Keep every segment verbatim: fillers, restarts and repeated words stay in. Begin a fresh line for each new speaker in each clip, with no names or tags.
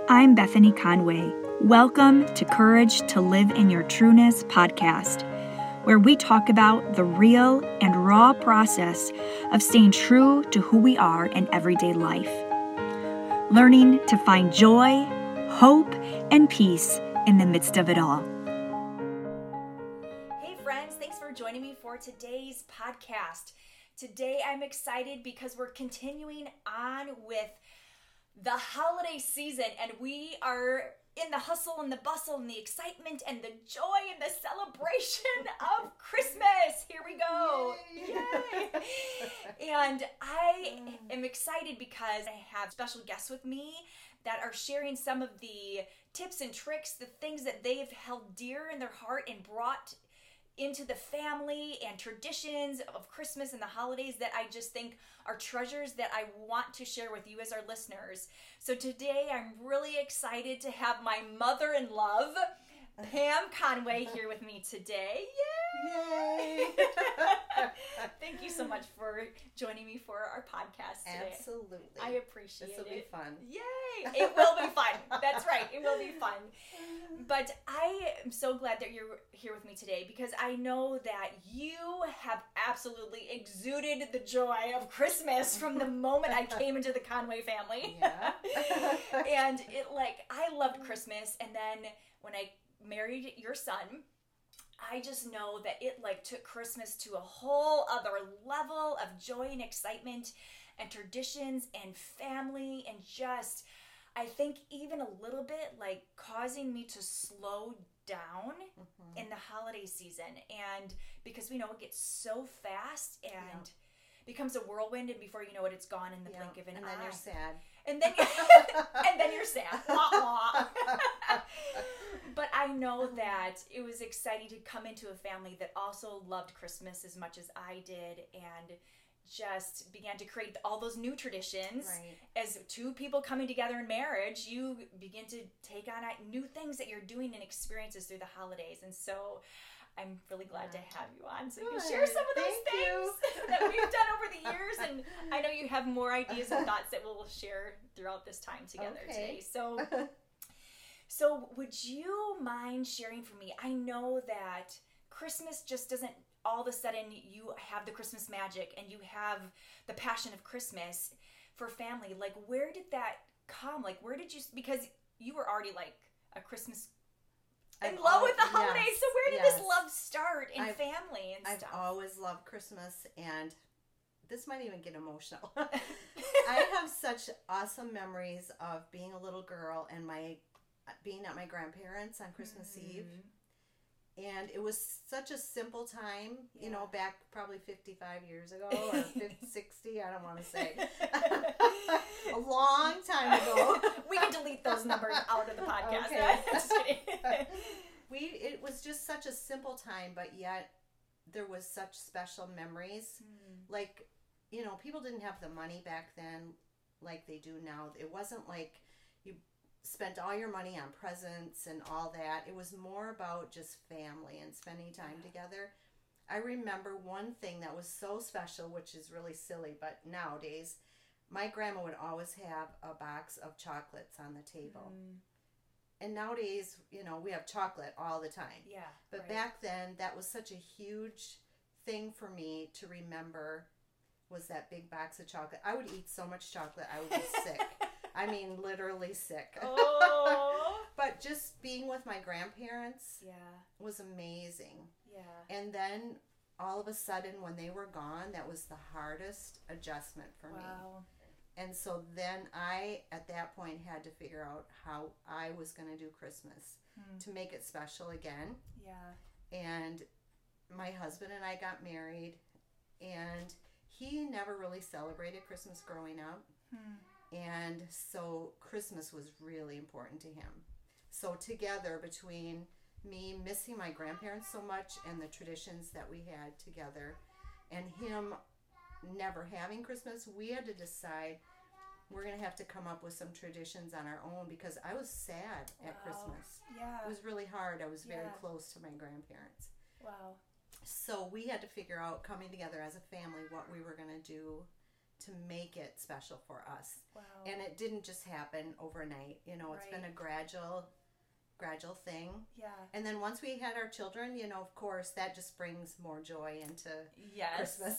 I'm Bethany Conway. Welcome to Courage to Live in Your Trueness podcast, where we talk about the real and raw process of staying true to who we are in everyday life. Learning to find joy, hope, and peace in the midst of it all.
Hey friends, thanks for joining me for today's podcast. Today I'm excited because we're continuing on with the holiday season, and we are in the hustle and the bustle and the excitement and the joy and the celebration of Christmas. Here we go. Yay. Yay. And I am excited because I have special guests with me that are sharing some of the tips and tricks, the things that they've held dear in their heart and brought into the family and traditions of Christmas and the holidays that I just think are treasures that I want to share with you as our listeners. So today I'm really excited to have my mother-in-law, Pam Conway, here with me today. Yay!
Yay!
Thank you so much for joining me for our podcast today.
Absolutely.
I appreciate it.
This will be fun.
Yay! It will be fun. That's right. It will be fun. But I am so glad that you're here with me today because I know that you have absolutely exuded the joy of Christmas from the moment I came into the Conway family.
Yeah.
And it like, I loved Christmas. And then when I married your son, I just know that it like took Christmas to a whole other level of joy and excitement and traditions and family and just, I think even a little bit like causing me to slow down mm-hmm. in the holiday season. And because we know it gets so fast and yeah. becomes a whirlwind, and before you know it, it's gone in the
yeah.
blink of an
and
eye.
And then you're sad.
And then, and then you're sad. But I know that it was exciting to come into a family that also loved Christmas as much as I did and just began to create all those new traditions.
Right. As
two people coming together in marriage, you begin to take on new things that you're doing and experiences through the holidays. And so I'm really glad to have you on so you can share some of those
Thank
things that we've done over the years. And I know you have more ideas and thoughts that we'll share throughout this time together
okay.
today. So, so would you mind sharing for me? I know that Christmas just doesn't all of a sudden you have the Christmas magic and you have the passion of Christmas for family. Like, where did that come? Like, where did you, because you were already like a Christmas in
I've
love
al-
with the holidays.
yes,
So where did
yes.
this love start in
I've,
family and
I've
stuff?
I've always loved Christmas, and this might even get emotional. I have such awesome memories of being a little girl and my being at my grandparents' on Christmas mm-hmm. Eve. And it was such a simple time, you yeah. know, back probably fifty-five years ago or fifty, sixty, I don't want to say. A long time ago.
We can delete those numbers out of the podcast.
Okay.
Right? Just kidding.
we, it was just such a simple time, but yet there was such special memories. Mm. Like, you know, people didn't have the money back then like they do now. It wasn't like you spent all your money on presents and all that. It was more about just family and spending time together. I remember one thing that was so special, which is really silly, but nowadays, my grandma would always have a box of chocolates on the table. Mm. And nowadays, you know, we have chocolate all the time.
Yeah.
But
right.
back then, that was such a huge thing for me to remember, was that big box of chocolate. I would eat so much chocolate, I would be sick. I mean, literally sick.
Oh.
But just being with my grandparents
yeah.
was amazing.
Yeah.
And then all of a sudden, when they were gone, that was the hardest adjustment for
wow.
me. And so then I, at that point, had to figure out how I was going to do Christmas hmm. to make it special again.
Yeah.
And my husband and I got married, and he never really celebrated Christmas growing up. Hmm. And so Christmas was really important to him. So together, between me missing my grandparents so much and the traditions that we had together, and him never having Christmas, we had to decide we're going to have to come up with some traditions on our own, because I was sad at wow. Christmas.
Yeah.
It was really hard. I was very
yeah.
close to my grandparents.
Wow.
So we had to figure out, coming together as a family, what we were going to do to make it special for us.
Wow.
And it didn't just happen overnight. You know, it's
Right.
been a gradual, gradual thing.
Yeah.
And then once we had our children, you know, of course, that just brings more joy into
Yes.
Christmas.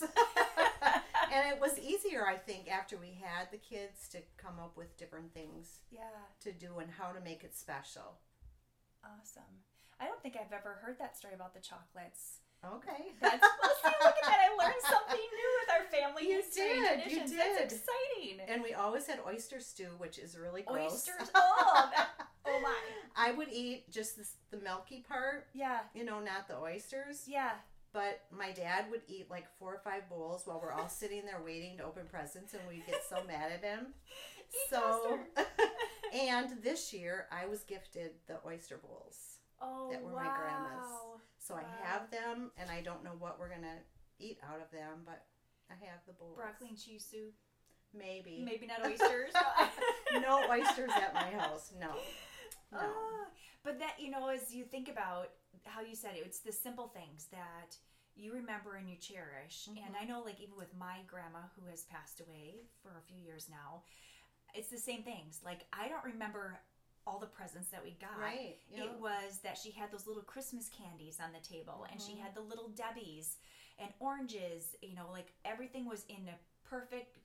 And it was easier, I think, after we had the kids to come up with different things
Yeah.
to do and how to make it special.
Awesome. I don't think I've ever heard that story about the chocolates.
Okay.
That's well, see, look at that. I learned something new with our family
You
history and
did, you
traditions.
did.
That's exciting.
And we always had oyster stew, which is really gross.
Oysters. Oh, that, oh my.
I would eat just this, the milky part,
Yeah.
you know, not the oysters.
Yeah.
But my dad would eat like four or five bowls while we're all sitting there waiting to open presents, and we'd get so mad at him.
Eat
So,
faster.
and this year I was gifted the oyster bowls
Oh,
that were
wow.
my grandma's. So
Wow.
I have them, and I don't know what we're gonna eat out of them, but I have the bowls.
Broccoli and cheese soup.
Maybe.
Maybe not oysters.
No oysters at my house. No. No.
Ah, but that, you know, as you think about how you said it, it's the simple things that you remember and you cherish.
Mhm.
And I know, like, even with my grandma who has passed away for a few years now, it's the same things. Like, I don't remember all the presents that we got.
Right. You know,
It was that she had those little Christmas candies on the table, and she
Mhm.
had the little Debbies and oranges. You know, like everything was in a perfect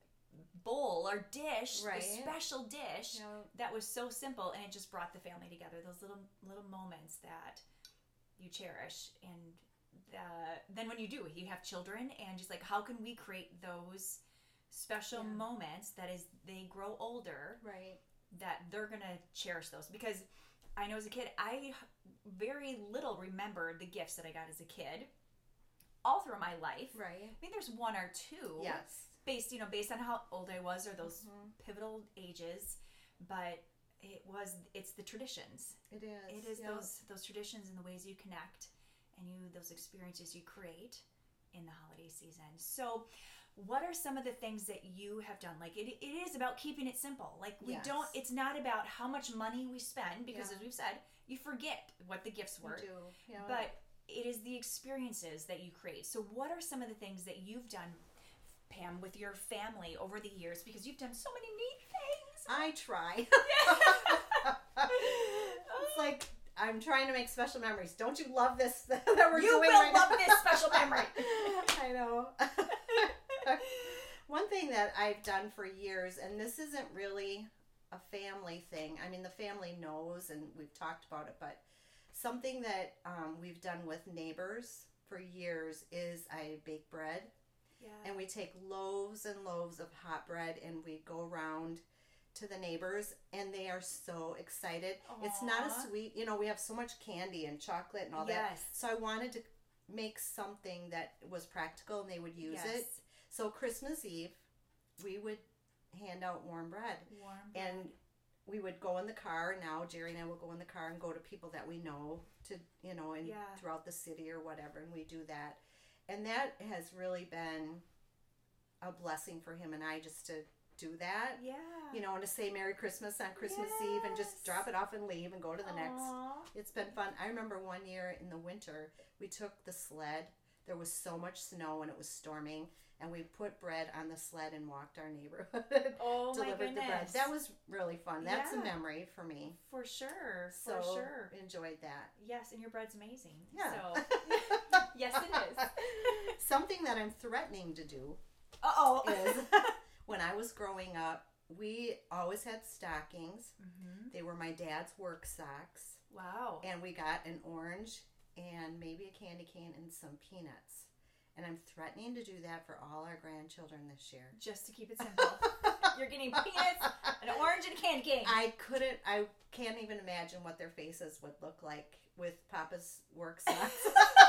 bowl or dish,
Right.
a special dish
you know,
that was so simple, and it just brought the family together. Those little little moments that you cherish, and uh, then when you do, you have children, and just like how can we create those special
Yeah.
moments that as they grow older,
right.
that they're gonna cherish those. Because I know as a kid, I very little remember the gifts that I got as a kid all through my life.
Right.
I mean, there's one or two
Yes.
based, you know, based on how old I was or those
Mhm.
pivotal ages, but it was it's the traditions.
It is.
It is
yeah.
those those traditions and the ways you connect and you those experiences you create in the holiday season. So what are some of the things that you have done? Like it, it is about keeping it simple. Like we
Yes.
don't it's not about how much money we spend, because
Yeah.
as we've said, you forget what the gifts
We
were.
do. Yeah.
But it is the experiences that you create. So what are some of the things that you've done, Pam, with your family over the years? Because you've done so many neat things.
I try.
Oh.
It's like I'm trying to make special memories. Don't you love this that we're
You
doing
will
right
love
now?
this special memory.
I know. One thing that I've done for years, and this isn't really a family thing. I mean, the family knows, and we've talked about it, but something that um, we've done with neighbors for years is I bake bread.
Yeah.
And we take loaves and loaves of hot bread, and we go around to the neighbors, and they are so excited. It's not
Aw.
a sweet, you know, we have so much candy and chocolate and all that.
Yes.
So I wanted to make something that was practical and they would use
Yes.
it. So Christmas Eve, we would hand out warm bread.
Warm
And we would go in the car. Now Jerry and I will go in the car and go to people that we know to, you know, and
Yeah.
throughout the city or whatever, and we do that. And that has really been a blessing for him and I, just to do that.
Yeah.
You know, and to say Merry Christmas on Christmas Eve and
Yes.
just drop it off and leave and go to the next.
Aw.
It's been fun. I remember one year in the winter, we took the sled. There was so much snow and it was storming, and we put bread on the sled and walked our neighborhood.
Oh my
Delivered the bread.
goodness.
That was really fun. That's
Yeah.
a memory for me.
For sure.
So
For sure.
enjoyed that.
Yes, and your bread's amazing.
Yeah.
So yes, it is.
Something that I'm threatening to do
Uh-oh.
is when I was growing up, we always had stockings.
Mhm.
They were my dad's work socks.
Wow.
And we got an orange and maybe a candy cane and some peanuts. And I'm threatening to do that for all our grandchildren this year.
Just to keep it simple. You're getting peanuts, an orange, and a candy cane.
I couldn't, I can't even imagine what their faces would look like with Papa's work socks.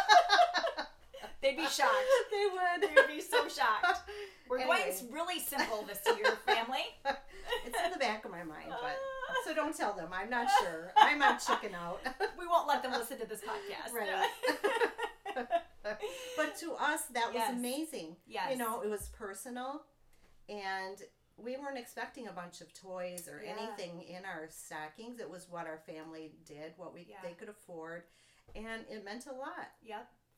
They'd be shocked.
They would.
They would be so shocked. We're
Anyway.
going really simple this year, family.
It's in the back of my mind, but so don't tell them. I'm not sure. I might chicken out.
We won't let them listen to this podcast.
Right. But to us, that was
Yes.
amazing.
Yes.
You know, it was personal, and we weren't expecting a bunch of toys or
Yeah.
anything in our stockings. It was what our family did, what we
Yeah.
they could afford, and it meant a lot.
Yep,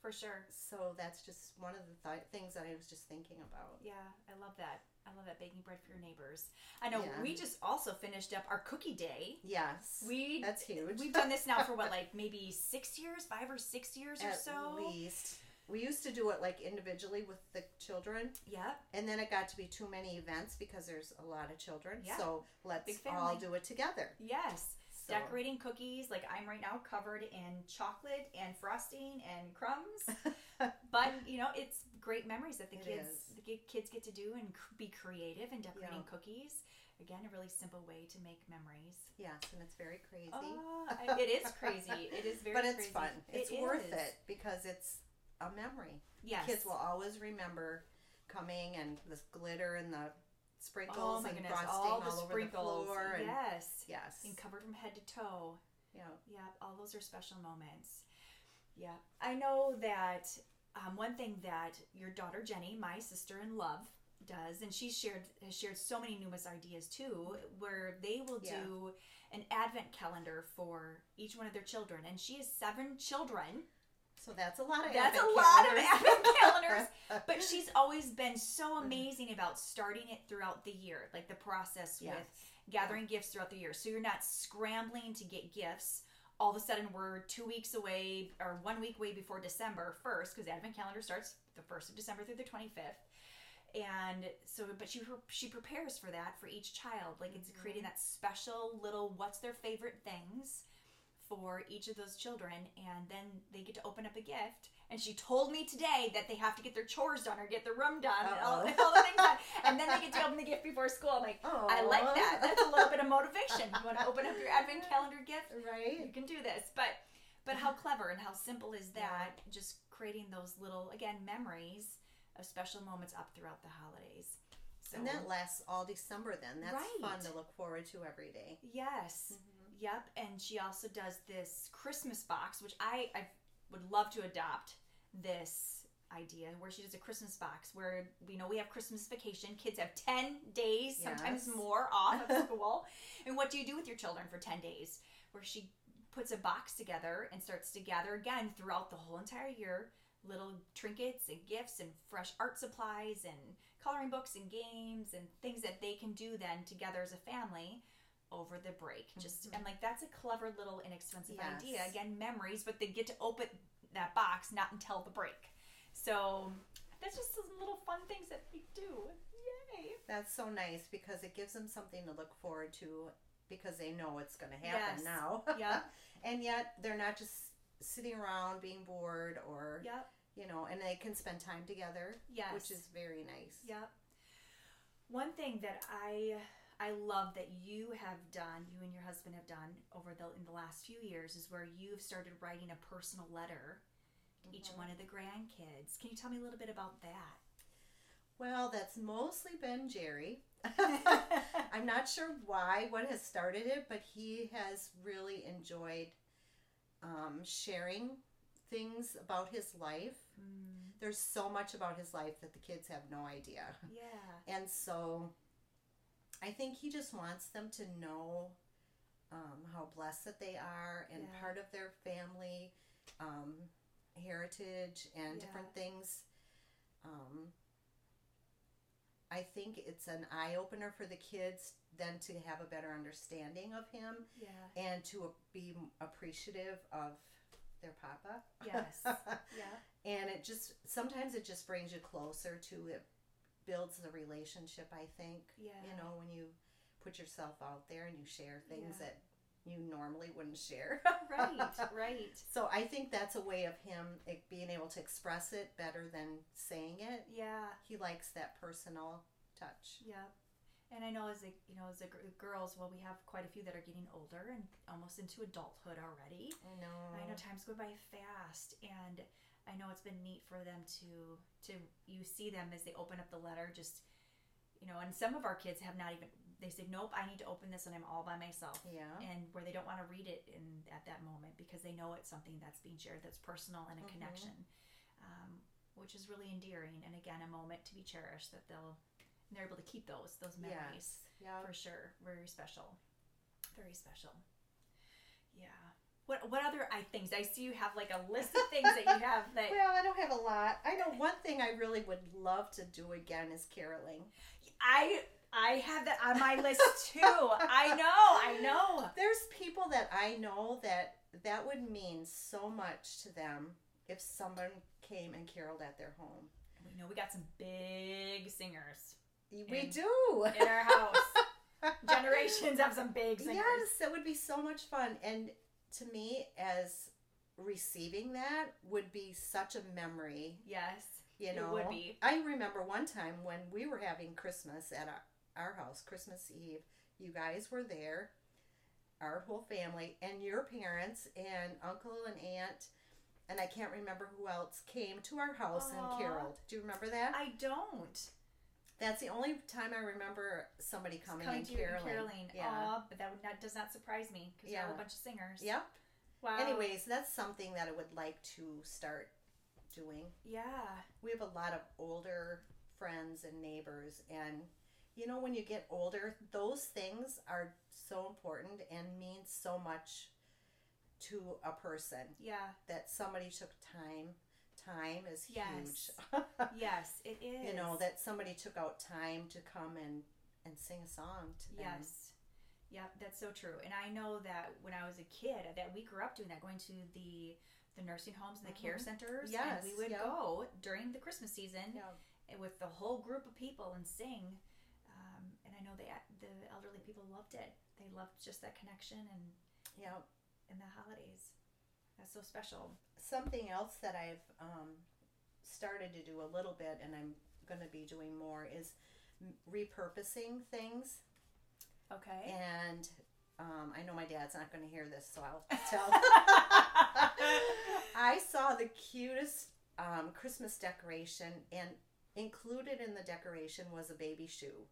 For sure.
So that's just one of the th- things that I was just thinking about.
Yeah, I love that. I love that, baking bread for your neighbors. I know
Yeah.
we just also finished up our cookie day.
Yes.
We
That's huge.
We've done this now for what, like maybe six years, five or six years or
At
so.
least. We used to do it like individually with the children.
Yep.
And then it got to be too many events because there's a lot of children.
Yeah.
So let's
Big family.
all do it together.
Yes.
So.
Decorating cookies, like I'm right now covered in chocolate and frosting and crumbs. But, you know, it's great memories that the
It
kids
is.
the ki- kids get to do and c- be creative in decorating
Yeah.
cookies. Again, a really simple way to make memories.
Yes, and it's very crazy.
Oh, I- it is crazy. It is very
but it's
crazy.
fun. It's
It
worth
is.
it because it's a memory.
Yes.
Kids will always remember coming and the glitter and the sprinkles
Oh my
and
goodness,
frosting
all the
all over
sprinkles.
the floor. And,
Yes.
yes.
And covered from head to toe.
Yeah.
Yeah, all those are special moments. Yeah. I know that um, one thing that your daughter Jenny, my sister in love, does, and she's shared has shared so many numerous ideas too, where they will
Yeah.
do an advent calendar for each one of their children. And she has seven children.
So that's a lot of
That's a
advent
lot of
calendars.
advent calendars. But she's always been so amazing about starting it throughout the year, like the process
Yes.
with gathering gifts throughout the year. So you're not scrambling to get gifts. All of a sudden, we're two weeks away or one week away before December first, because the advent calendar starts the first of December through the twenty-fifth. And so, but she she prepares for that for each child. Like it's
Mm-hmm.
creating that special little what's their favorite things for each of those children, and then they get to open up a gift. And she told me today that they have to get their chores done or get their room done and all,
Uh-oh.
all the things done, and then they get to open the gift before school. I'm like, I like
Aw.
that. That's a little bit of motivation. You want to open up your advent calendar gift? You
Right?
can do this. But but how clever and how simple is that? Just creating those little, again, memories of special moments up throughout the holidays. So
And that lasts all December then. That's
Right.
fun to look forward to every day.
yes.
Mm-hmm.
Yep, and she also does this Christmas box, which I, I would love to adopt this idea, where she does a Christmas box where we know we have Christmas vacation. Kids have ten days, sometimes
Yes.
more, off of school. And what do you do with your children for ten days? Where she puts a box together and starts to gather again throughout the whole entire year little trinkets and gifts and fresh art supplies and coloring books and games and things that they can do then together as a family over the break. Just and like that's a clever little inexpensive
Yes.
idea. Again, memories, but they get to open that box not until the break. So that's just some little fun things that we do. Yay!
That's so nice because it gives them something to look forward to because they know it's going to happen
Yes.
now.
Yeah.
And yet they're not just sitting around being bored or,
Yep.
you know, and they can spend time together,
Yes.
which is very nice.
Yep. One thing that I I love that you have done, you and your husband have done over the in the last few years, is where you've started writing a personal letter to each
Mhm.
one of the grandkids. Can you tell me a little bit about that?
Well, that's mostly been Jerry. I'm not sure why, what has started it, but he has really enjoyed um, sharing things about his life.
Mm,
There's so much about his life that the kids have no idea.
yeah.
And so I think he just wants them to know um, how blessed that they are and
Yeah.
part of their family um, heritage and
Yeah.
different things. Um, I think it's an eye opener for the kids then to have a better understanding of him
Yeah.
and to be appreciative of their papa.
Yes. Yeah.
And it just sometimes it just brings you closer to it, builds the relationship. I think
Yeah.
you know when you put yourself out there and you share things
Yeah.
that you normally wouldn't share.
Right. Right.
So I think that's a way of him eh, being able to express it better than saying it.
Yeah.
He likes that personal touch.
Yeah. And I know as a you know as a gr- girls, well, we have quite a few that are getting older and almost into adulthood already.
I know.
I know time's going by fast, and I know it's been neat for them to to you see them as they open up the letter. Just you know, and some of our kids have not even. They say, "Nope, I need to open this, and I'm all by myself."
Yeah.
And where they don't want to read it in at that moment because they know it's something that's being shared, that's personal and a
Mhm.
connection, um, which is really endearing. And again, a moment to be cherished that they'll they're able to keep those those memories.
Yes. Yeah.
For sure. Very special. Very special. Yeah. What what other I things? I see you have like a list of things that you have that.
Well, I don't have a lot. I know one thing I really would love to do again is caroling.
I I have that on my list too. I know, I know.
There's people that I know that that would mean so much to them if someone came and caroled at their home.
We know we got some big singers.
We
in,
do.
In our house. Generations have some big singers.
Yes, that would be so much fun. And to me, as receiving that would be such a memory.
Yes,
you know,
it would be.
I remember one time when we were having Christmas at our, our house, Christmas Eve. You guys were there, our whole family, and your parents and uncle and aunt, and I can't remember who else came to our house Aww. and caroled. Do you remember that?
I don't.
That's the only time I remember somebody coming, coming and caroling.
caroling.
Yeah.
Aww, but that would not, does not surprise me because
yeah.
we're a bunch of singers.
Yep.
Wow.
Anyways, that's something that I would like to start doing.
Yeah.
We have a lot of older friends and neighbors, and you know, when you get older, those things are so important and mean so much to a person.
Yeah.
That somebody took time. Time is
yes.
huge.
Yes, it is.
You know, that somebody took out time to come and, and sing a song to them.
Yes. Yeah, that's so true. And I know that when I was a kid, that we grew up doing that, going to the the nursing homes and the mm-hmm. care centers.
Yes.
And we would
yep.
go during the Christmas season
yep.
with the whole group of people and sing. Um, and I know the the elderly people loved it. They loved just that connection and
yep.
in the holidays. That's so special.
Something else that I've um, started to do a little bit, and I'm going to be doing more, is repurposing things.
Okay.
And um, I know my dad's not going to hear this, so I'll tell. I saw the cutest um, Christmas decoration, and included in the decoration was a baby shoe.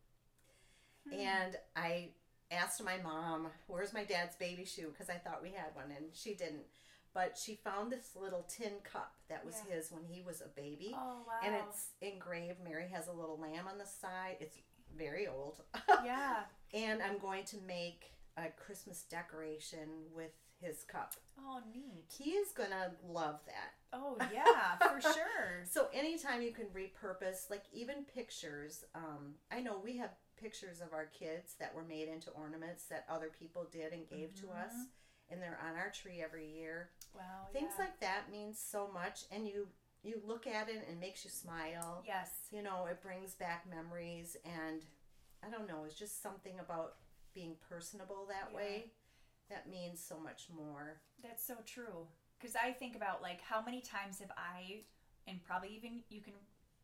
Hmm. And I asked my mom, where's my dad's baby shoe? Because I thought we had one, and she didn't. But she found this little tin cup that was yeah. his when he was a baby.
Oh, wow.
And it's engraved. Mary has a little lamb on the side. It's very old.
Yeah.
And I'm going to make a Christmas decoration with his cup.
Oh, neat.
He is going to love that.
Oh, yeah, for sure.
So anytime you can repurpose, like even pictures. Um, I know we have pictures of our kids that were made into ornaments that other people did and gave mm-hmm. to us. And they're on our tree every year.
Wow,
Things
yeah.
like that means so much. And you, you look at it and it makes you smile.
Yes.
You know, it brings back memories. And I don't know, it's just something about being personable that yeah. way that means so much more.
That's so true. Because I think about, like, how many times have I, and probably even you can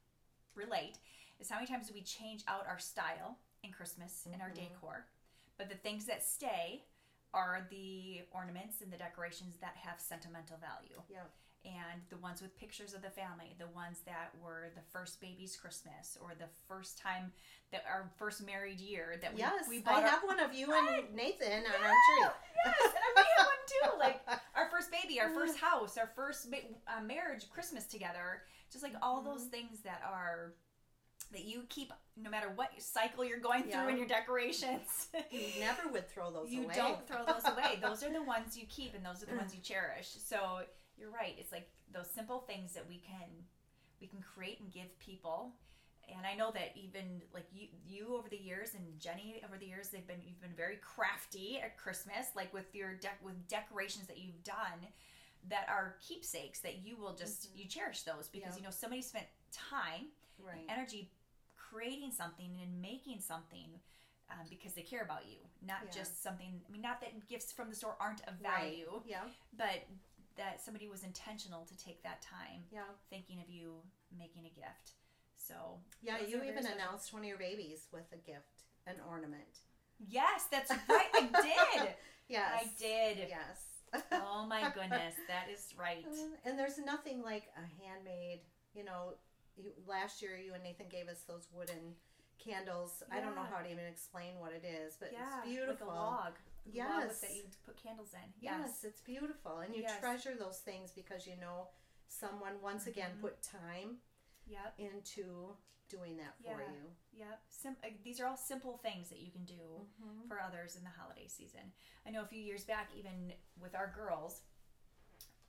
relate, is how many times do we change out our style in Christmas and mm-hmm. our decor. But the things that stay are the ornaments and the decorations that have sentimental value.
Yeah.
And the ones with pictures of the family, the ones that were the first baby's Christmas, or the first time that our first married year that we,
yes,
we bought.
I
our,
have one of you and Nathan on
yeah,
our tree.
Yes, and I may have one too. Like our first baby, our first house, our first uh, marriage, Christmas together. Just like all those things that are that you keep no matter what cycle you're going through yeah. in your decorations.
You never would throw those
you
away.
You don't throw those away. Those are the ones you keep, and those are the ones you cherish. So you're right. It's like those simple things that we can we can create and give people. And I know that even like you you over the years, and Jenny over the years, they've been you've been very crafty at Christmas, like with your de- with decorations that you've done that are keepsakes that you will just mm-hmm. you cherish those because yeah. you know somebody spent time,
right.
energy creating something and making something um, because they care about you, not
yeah.
just something. I mean, not that gifts from the store aren't of value,
right. yeah,
but that somebody was intentional to take that time,
yeah,
thinking of you, making a gift. So
yeah, you even announced one of your babies with a gift, an ornament.
Yes, that's right. I did.
Yes,
I did.
Yes.
Oh my goodness, that is right.
And there's nothing like a handmade. You know, you, last year you and Nathan gave us those wooden candles. Yeah. I don't know how to even explain what it is, but
yeah,
it's beautiful.
Like a log.
Yes.
Log that you put candles in. Yes,
yes it's beautiful, and you
yes.
treasure those things because you know someone once mm-hmm. again put time.
Yep.
into doing that for
yeah.
you.
Yep. Sim- uh, these are all simple things that you can do
mm-hmm.
for others in the holiday season. I know a few years back, even with our girls,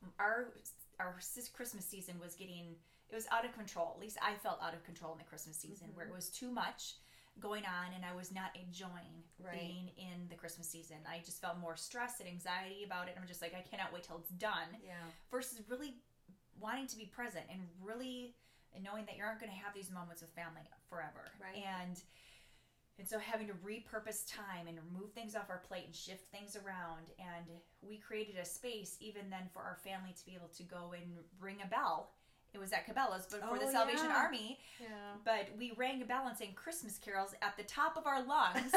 our our Christmas season was getting, it was out of control. At least I felt out of control in the Christmas season, mm-hmm. where it was too much going on and I was not enjoying right. being in the Christmas season. I just felt more stress and anxiety about it. I'm just like, I cannot wait till it's done.
Yeah.
Versus really wanting to be present and really knowing that you aren't going to have these moments with family forever.
Right.
And and so having to repurpose time and remove things off our plate and shift things around. And we created a space even then for our family to be able to go and ring a bell. It was at Cabela's, but for
oh,
the Salvation
yeah.
Army.
Yeah.
But we rang a bell and sang Christmas carols at the top of our lungs.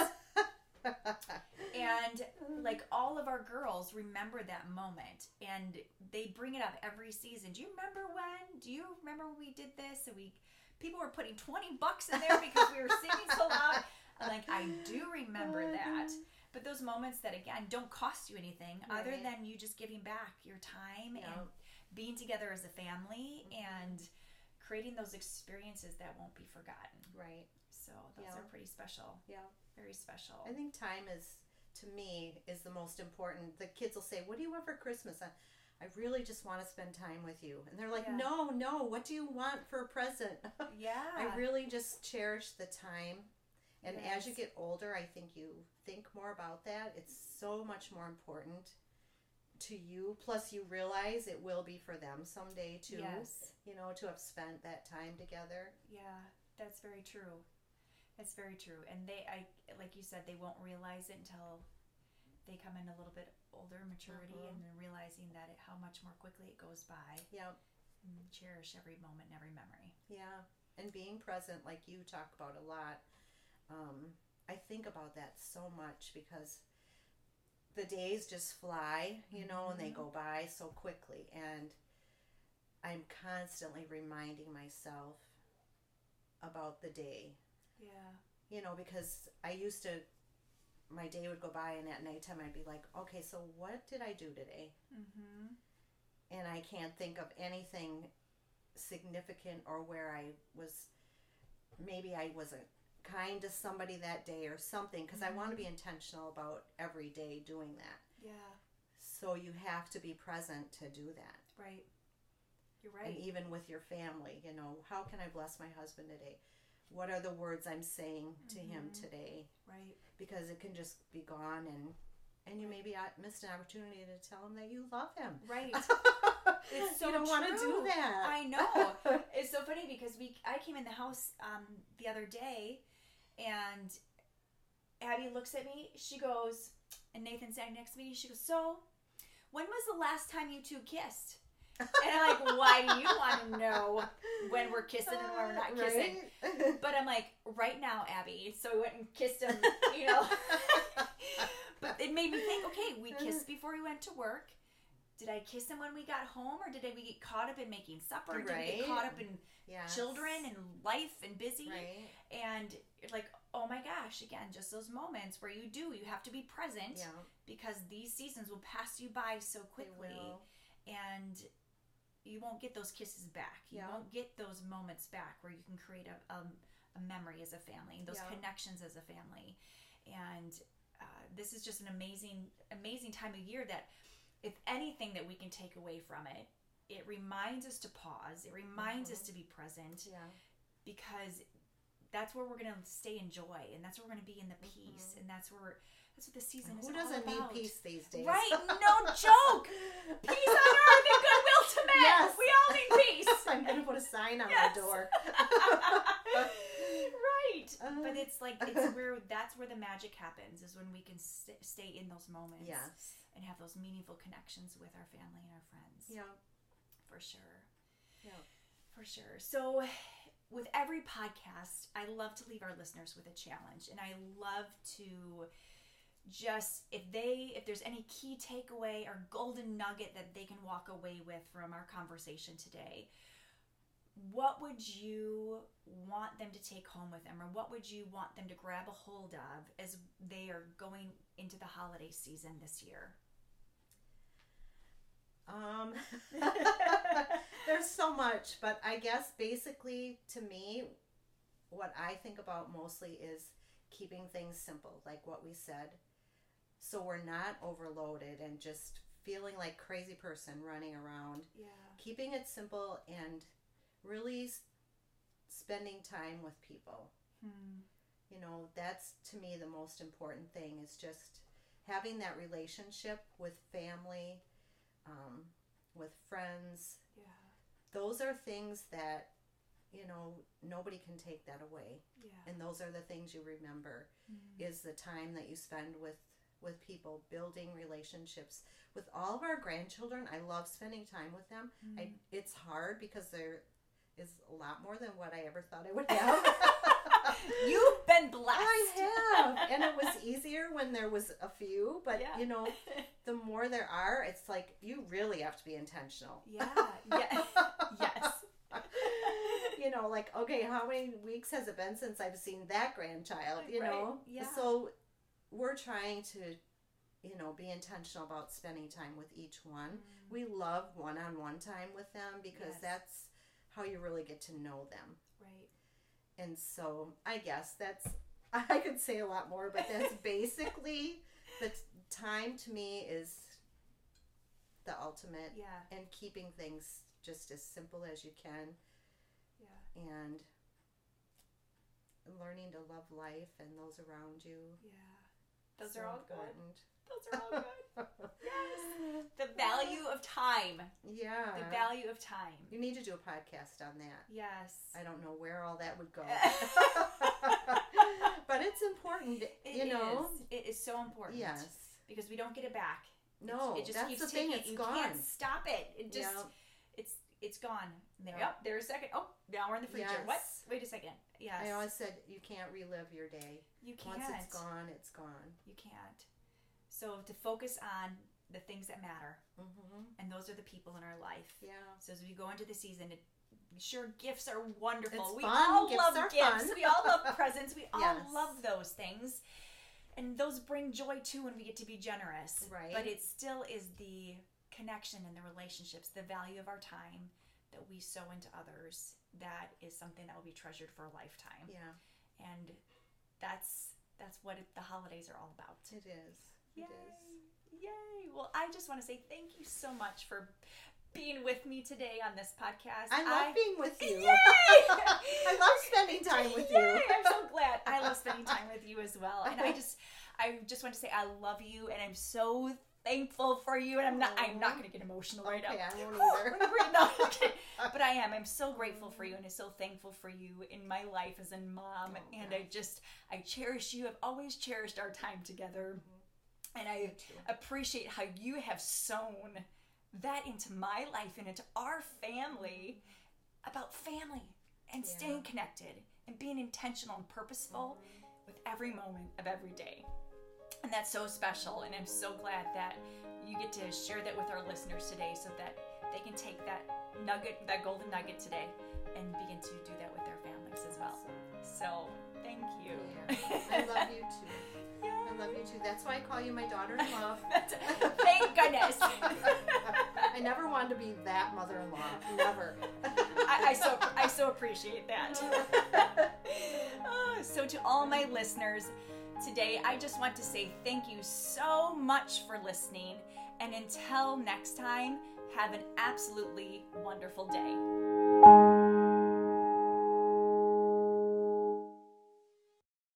And like all of our girls remember that moment, and they bring it up every season. Do you remember when? Do you remember when we did this? And we, people were putting twenty bucks in there because we were singing so loud. I'm like, I do remember that. But those moments that, again, don't cost you anything right. other than you just giving back your time yeah. and being together as a family mm-hmm. and creating those experiences that won't be forgotten.
Right.
So those
yeah.
are pretty special.
Yeah.
Very special.
I think time is, to me, is the most important. The kids will say, what do you want for Christmas? I, I really just want to spend time with you. And they're like, yeah. no, no, what do you want for a present?
Yeah.
I really just cherish the time. And
yes.
as you get older, I think you think more about that. It's so much more important to you. Plus, you realize it will be for them someday, too.
Yes.
You know, to have spent that time together.
Yeah, that's very true. That's very true. And they, I like you said, they won't realize it until they come in a little bit older maturity mm-hmm. and then realizing that it, how much more quickly it goes by.
Yeah.
And cherish every moment and every memory.
Yeah. And being present, like you talk about a lot. Um, I think about that so much because the days just fly, you know, mm-hmm. and they go by so quickly. And I'm constantly reminding myself about the day.
Yeah.
You know, because I used to, my day would go by and at nighttime I'd be like, okay, so what did I do today?
Mm-hmm.
And I can't think of anything significant or where I was, maybe I wasn't kind to somebody that day or something, because mm-hmm. I want to be intentional about every day doing that.
Yeah.
So you have to be present to do that.
Right. You're right.
And even with your family, you know, how can I bless my husband today? What are the words I'm saying to mm-hmm. him today?
Right.
Because it can just be gone, and and you maybe missed an opportunity to tell him that you love him.
Right. It's so
you don't
true.
want to do that.
I know. It's so funny because we I came in the house um, the other day, and Abby looks at me. She goes, and Nathan's sitting next to me. She goes, so, when was the last time you two kissed? And I'm like, why do you want to know when we're kissing and when we're not kissing? Right? But I'm like, right now, Abby. So we went and kissed him, you know. But it made me think, okay, we kissed before we went to work. Did I kiss him when we got home, or did we get caught up in making supper? Right. Did we get caught up in yes. children and life and busy?
Right.
And you're like, oh my gosh, again, just those moments where you do, you have to be present
yeah. because
these seasons will pass you by so quickly. And you won't get those kisses back. You
yeah.
won't get those moments back where you can create a, a, a memory as a family, those
yeah.
connections as a family. And uh, this is just an amazing, amazing time of year that, if anything that we can take away from it, it reminds us to pause. It reminds mm-hmm. us to be present.
Yeah.
Because that's where we're going to stay in joy, and that's where we're going to be in the peace,
mm-hmm.
and that's where that's what the season
and
is
who
all
doesn't
about.
need peace these days?
Right? No joke. Peace on earth and goodwill to men.
Yes.
We all need peace.
I'm going to put a sign on
yes.
my door.
Right.
Uh,
but it's like it's where that's where the magic happens, is when we can st- stay in those moments.
Yes.
And have those meaningful connections with our family and our friends.
Yeah.
For sure.
Yeah.
For sure. So with every podcast, I love to leave our listeners with a challenge. And I love to just, if they, if there's any key takeaway or golden nugget that they can walk away with from our conversation today, what would you want them to take home with them, or what would you want them to grab a hold of as they are going into the holiday season this year?
Um, there's so much, but I guess basically to me, what I think about mostly is keeping things simple, like what we said. So we're not overloaded and just feeling like crazy person running around.
Yeah.
Keeping it simple and really s- spending time with people.
Hmm.
You know, that's to me the most important thing, is just having that relationship with family, um, with friends.
Yeah.
Those are things that, you know, nobody can take that away.
Yeah.
And those are the things you remember,
Mm.
is the time that you spend with, with people, building relationships. With all of our grandchildren, I love spending time with them.
Mm.
I, it's hard because there is a lot more than what I ever thought I would have.
You've been blessed.
I have. And it was easier when there was a few, but
Yeah.
you know, the more there are, it's like you really have to be intentional.
Yeah. Yeah. Yes.
You know, like, okay, how many weeks has it been since I've seen that grandchild, you
Right.
know?
Yeah.
So we're trying to, you know, be intentional about spending time with each one.
Mm.
We love one-on-one time with them because
Yes.
that's how you really get to know them.
Right.
And so I guess that's, I could say a lot more, but that's basically, the t- time to me is the ultimate.
Yeah.
And keeping things just as simple as you can,
Yeah.
and learning to love life and those around you.
Yeah. Those
So
are all good.
important.
Those are all good. Yes. The value of time.
Yeah.
The value of time.
You need to do a podcast on that.
Yes.
I don't know where all that would go. But it's important,
It
you know.
is. It is so important.
Yes.
Because we don't get it back. It-
No,
it, just
that's
keeps
the thing.
taking.
It's
you
gone.
can't stop it. It just.
Yeah.
It's it's gone. There.
Yeah.
Yep. There's a second. Oh, now we're in the freezer.
Yes.
What? Wait a second. Yes.
I always said you can't relive your day.
You can't.
Once it's gone, it's gone.
You can't. So to focus on the things that matter,
Mm-hmm.
and those are the people in our life.
Yeah.
So as we go into the season, it, sure, gifts are wonderful.
It's
we
fun.
all
Gifts
love
are
gifts.
fun.
We all love presents. We all
Yes.
love those things. And those bring joy too when we get to be generous.
Right.
But it still is the connection and the relationships, the value of our time that we sow into others. That is something that will be treasured for a lifetime.
Yeah.
And that's that's what it, the holidays are all about.
It is.
Yay.
It is.
Yay. Well, I just want to say thank you so much for being with me today on this podcast.
I love being with you.
Yay!
I love spending time with you.
Yay! I'm so glad. I love spending time with you as well. And I just I just want to say I love you, and I'm so thankful for you. And I'm not I'm not going to get emotional right
Okay,
now.
I won't
Oh,
either.
I'm gonna breathe now. Okay. But I am. I'm so grateful for you, and so thankful for you in my life as a mom.
Oh,
and
yeah.
I just I cherish you. I've always cherished our time together. And I appreciate how you have sown that into my life and into our family, about family and
Yeah.
staying connected and being intentional and purposeful with every moment of every day. And that's so special. And I'm so glad that you get to share that with our listeners today, so that they can take that nugget, that golden nugget today, and begin to do that with their families as well. So thank you.
Yeah. I love you too. I love you too. That's why I call you my daughter-in-law.
Thank goodness.
I never wanted to be that mother-in-law. Never.
I, I so I so appreciate that. Oh, so to all my listeners today, I just want to say thank you so much for listening. And until next time, have an absolutely wonderful day.